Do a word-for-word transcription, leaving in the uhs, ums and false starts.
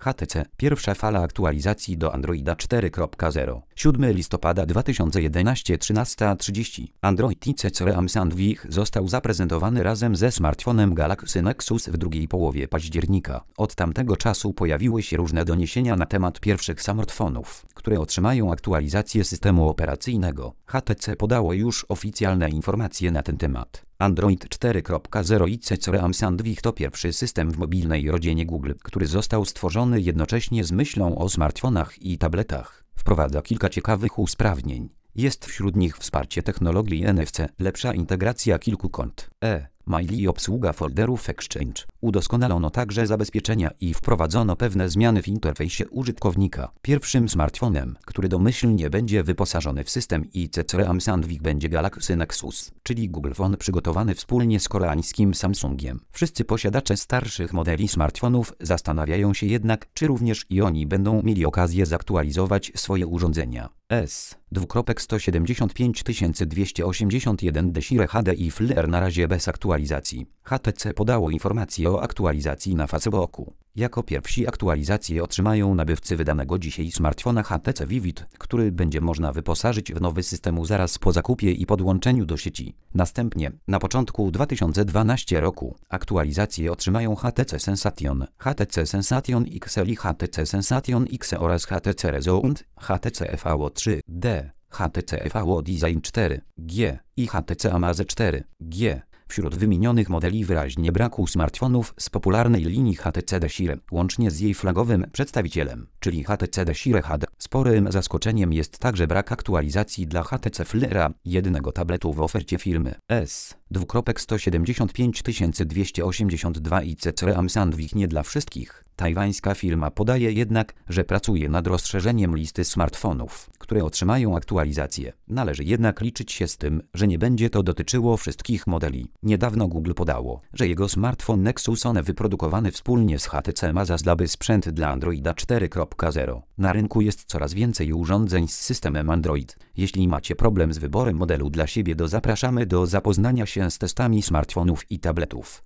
H T C. Pierwsza fala aktualizacji do Androida cztery kropka zero. siódmego listopada dwa tysiące jedenastego, trzynasta trzydzieści. Android I C C Sandwich został zaprezentowany razem ze smartfonem Galaxy Nexus w drugiej połowie października. Od tamtego czasu pojawiły się różne doniesienia na temat pierwszych smartfonów, które otrzymają aktualizację systemu operacyjnego. H T C podało już oficjalne informacje na ten temat. Android cztery kropka zero I C C Sandwich to pierwszy system w mobilnej rodzinie Google, który został stworzony jednocześnie z myślą o smartfonach i tabletach. Wprowadza kilka ciekawych usprawnień. Jest wśród nich wsparcie technologii N F C, lepsza integracja kilku kont e-mail i obsługa folderów Exchange. Udoskonalono także zabezpieczenia i wprowadzono pewne zmiany w interfejsie użytkownika. Pierwszym smartfonem, który domyślnie będzie wyposażony w system I C C Sandwich, będzie Galaxy Nexus, czyli Google Phone przygotowany wspólnie z koreańskim Samsungiem. Wszyscy posiadacze starszych modeli smartfonów zastanawiają się jednak, czy również i oni będą mieli okazję zaktualizować swoje urządzenia. S sto siedemdziesiąt pięć dwieście osiemdziesiąt jeden Desire H D i Flare na razie bez aktualizacji. H T C podało informację o aktualizacji na Facebooku. Jako pierwsi aktualizacje otrzymają nabywcy wydanego dzisiaj smartfona H T C Vivid, który będzie można wyposażyć w nowy system zaraz po zakupie i podłączeniu do sieci. Następnie, na początku dwa tysiące dwunastego roku, aktualizacje otrzymają H T C Sensation, H T C Sensation X L i H T C Sensation X oraz H T C Resound, H T C V O trzy D, H T C V O Design cztery G i H T C Amaze cztery G. Wśród wymienionych modeli wyraźnie brakło smartfonów z popularnej linii H T C Desire, łącznie z jej flagowym przedstawicielem, czyli H T C Desire H D. Sporym zaskoczeniem jest także brak aktualizacji dla H T C Flare, jednego tabletu w ofercie firmy S sto siedemdziesiąt pięć dwieście osiemdziesiąt dwa I C C Sandwich nie dla wszystkich. Tajwańska firma podaje jednak, że pracuje nad rozszerzeniem listy smartfonów, które otrzymają aktualizację. Należy jednak liczyć się z tym, że nie będzie to dotyczyło wszystkich modeli. Niedawno Google podało, że jego smartfon Nexus One wyprodukowany wspólnie z H T C ma zaslaby sprzęt dla Androida cztery kropka zero. Na rynku jest coraz więcej urządzeń z systemem Android. Jeśli macie problem z wyborem modelu dla siebie, to zapraszamy do zapoznania się z testami smartfonów i tabletów.